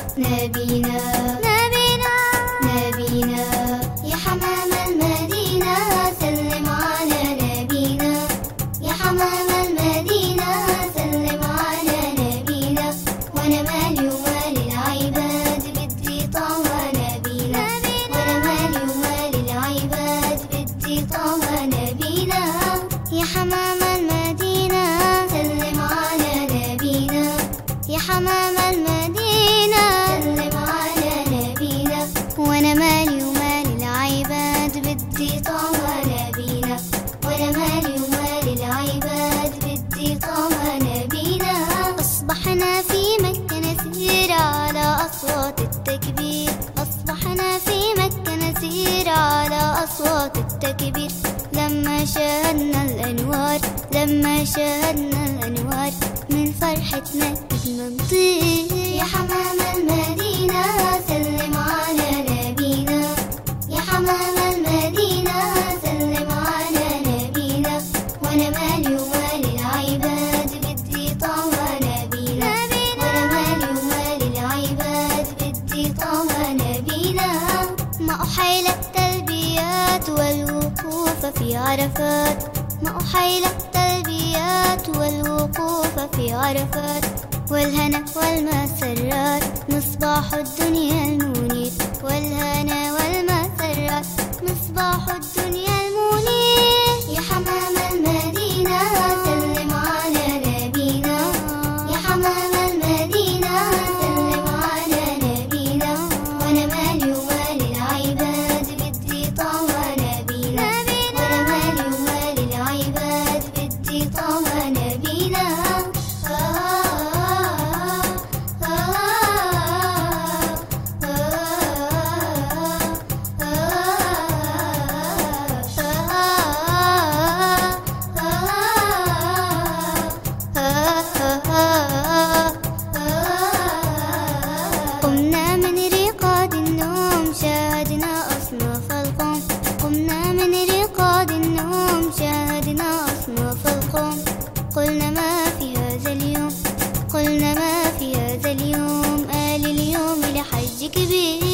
نبينا نبينا نبينا يا حمام المدينة سلم على نبينا يا حمام المدينة سلم على نبينا وانا مالي ومال العباد بدي طه نبينا وانا مالي ومال العباد بدي طه نبينا يا حمام المدينة سلم على نبينا يا حمام المدينة سلم على نبينا وانا مالي ومال العباد بدي طه نبينا وانا مالي ومال العباد بدي طه نبينا اصبحنا في مكة نسير على اصوات التكبير اصبحنا في مكة نسير على اصوات التكبير لما شاهدنا الانوار لما شاهدنا الانوار من فرحتنا بدنا نطير يا حمام المدينة سلم على نبينا يا حمام المدينة سلم على نبينا وانا مالي ومال العباد بدي طه نبينا وانا مالي ومال العباد بدي طه نبينا ما أحيل التلبيات والوقوف في عرفات ما أحيل التلبيات والوقوف في عرفات والهنا والمسرات مصباح الدنيا المنير والهنا والمسرات مصباح الدنيا المنير يا حمام المدينة سلم على نبينا يا حمام المدينة سلم على نبينا وانا مالي ومال العباد بدي طه نبينا وانا مالي ومال العباد بدي طه نبينا قمنا من رقاد النوم شاهدنا أصناف القوم قمنا من رقاد النوم شاهدنا أصناف القوم قلنا ما في هذا اليوم قلنا ما في هذا اليوم آل اليوم لحج كبير